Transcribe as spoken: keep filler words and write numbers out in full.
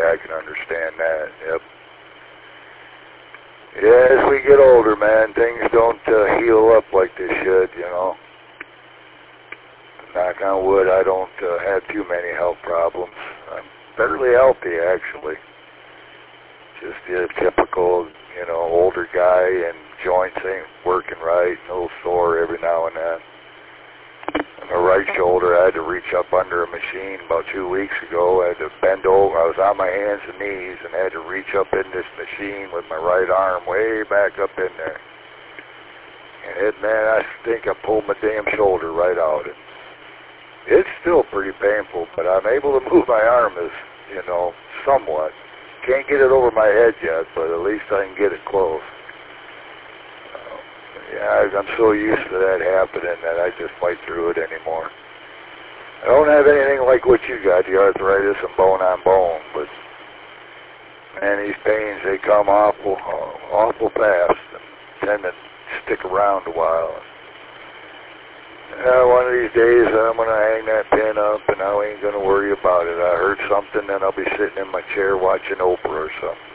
I can understand that. Yep. Yeah, as we get older, man, things don't uh, heal up like they should, you know. Knock on wood, I don't uh, have too many health problems. I'm fairly healthy, actually. Just the typical, you know, older guy, and joints ain't working right, a little sore every now and then. On my right shoulder, I had to reach up under a machine about two weeks ago. I had to bend over. I was on my hands and knees and had to reach up in this machine with my right arm way back up in there. And it, man, I think I pulled my damn shoulder right out. And it's still pretty painful, but I'm able to move my arm, as you know, somewhat. Can't get it over my head yet, but at least I can get it close. Uh, yeah, I'm so used to that happening that I just fight through it anymore. I don't have anything like what you got, the arthritis and bone on bone, but man, these pains, they come awful, awful fast and tend to stick around a while. Uh, one of these days, I'm going to hang that pin up, and I ain't going to worry about it. I heard something, then I'll be sitting in my chair watching Oprah or something.